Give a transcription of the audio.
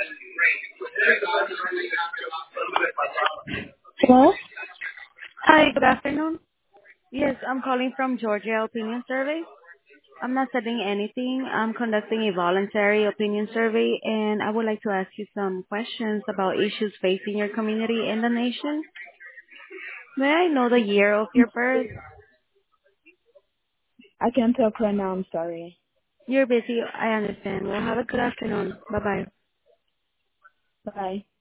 Hello? Hi, good afternoon. Yes, I'm calling from Georgia Opinion Survey. I'm not setting anything. I'm conducting a voluntary opinion survey, and I would like to ask you some questions about issues facing your community and the nation. May I know the year of your birth? I can't talk right now, I'm sorry. You're busy. I understand. Well, have a good afternoon. Bye-bye. Bye.